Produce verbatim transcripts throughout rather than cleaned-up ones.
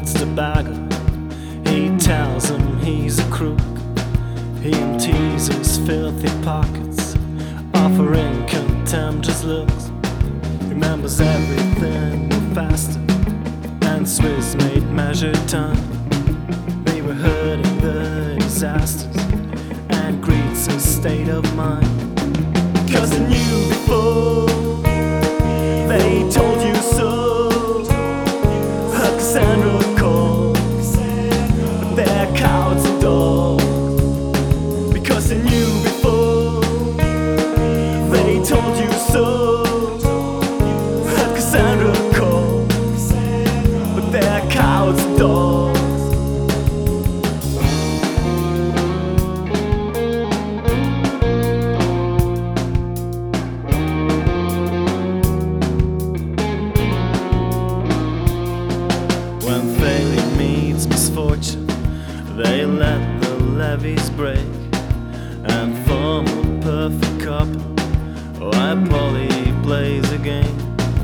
it's the bagger. He tells him he's a crook. He empties his filthy pockets, offering contemptuous looks. Remembers everything with faster and Swiss made measured time. They were hurting the disasters and greets his state of mind. Cause they knew before, they told you so. Her Cassandra called, but they're cowards and dogs. Because they knew before, they told you so. Her Cassandra called, but they're cowards and dogs. When failure meets misfortune, they let the levees break and form a perfect couple. Why Polly plays a game.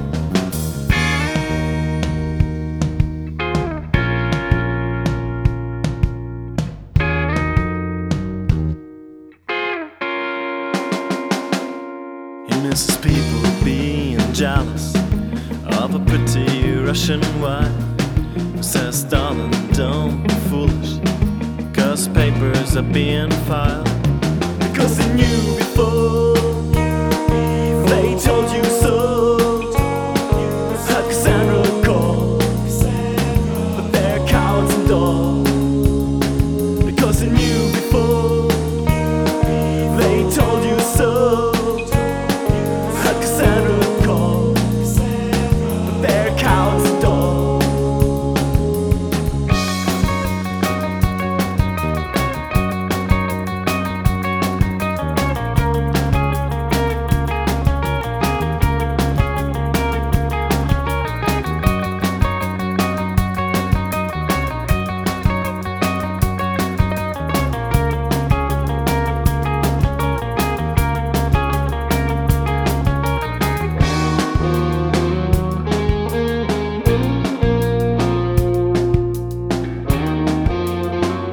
He misses people being jealous of a pretty Russian wife who says, darling, don't be foolish, cause papers are being filed. Because they knew before, they told you so. Her Cassandra called, but they're cowards and dogs. Because they knew before, they told you so. Her Cassandra called, but they're cowards and dogs.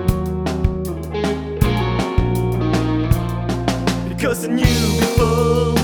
Because I knew before,